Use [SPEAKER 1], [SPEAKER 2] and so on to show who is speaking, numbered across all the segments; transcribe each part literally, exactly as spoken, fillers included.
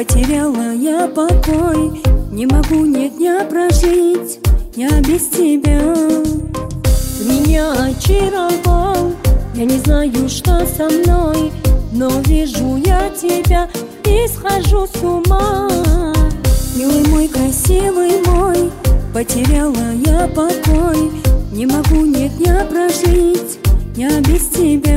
[SPEAKER 1] Потеряла я покой, не могу ни дня прожить, я без тебя. Ты меня очаровал, я не знаю, что со мной, но вижу я тебя и схожу с ума. Милый мой, красивый мой, потеряла я покой, не могу ни дня прожить, я без тебя.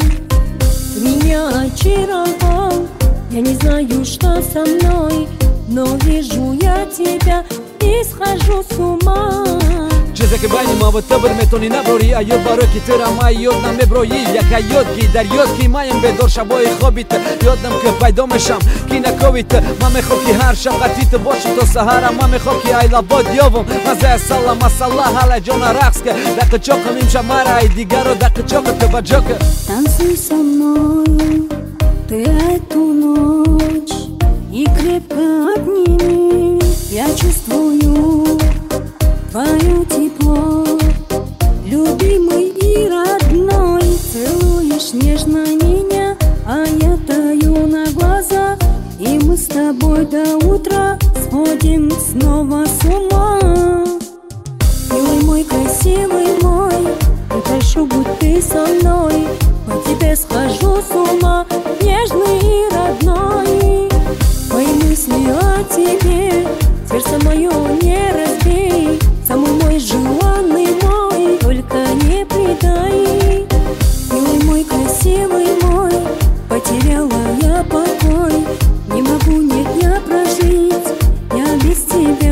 [SPEAKER 1] Ты меня очаровал, я не знаю, что со мной, но вижу я тебя и схожу с ума.
[SPEAKER 2] چیزی که بین ما و تو بر میتونی نبری ایاد بارو که تو را ما یاد نمیبروی یک یاد کی در یاد کی مایم بدور شبای خوابیت یادم که پیدا میشم کی نکویت ما میخوام که هر شب قطیت باشم تا سحر ما میخوام که ایلا باد یابم مزه سلام مساله حال جان رقص که دق چاق نمیشه مرا ای دیگر رو دق چاق تو بجا که
[SPEAKER 1] Танцуй со мной ты эту ночь и крепко обними, я чувствую твое тепло, любимый и родной. Целуешь нежно меня, а я таю на глазах, и мы с тобой до утра сходим снова с ума. Милый мой, красивый мой, я прошу, будь ты со мной, по тебе схожу с ума, нежный и родной. Мои мысли о тебе, сердце мое не разбей, самый мой желанный мой, только не предай. Милый мой, красивый мой, потеряла я покой, не могу ни дня прожить, я без тебя.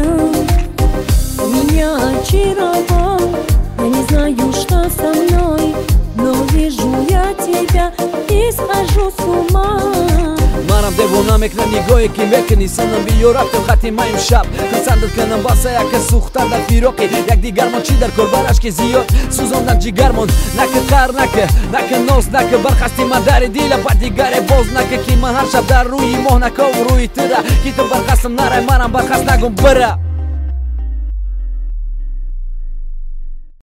[SPEAKER 1] Меня очаровал, я не знаю, что со мной, но вижу я тебя и схожу с ума.
[SPEAKER 2] منم دیوونه میکنه نگاهی که میکنی سنم بیو رفتم خطی مایم شب خسندت کنم واسه یک سوختن در فیراقی یک دیگرمان چی در کار برش که زیاد سوزاندن جیگرمان نکه قر نکه نکه ناس نکه برخستی من در دیل با دیگر باز نکه که من هر شب در روی ماه نکه و روی تره که تو برخستم نره منم برخست نگم بره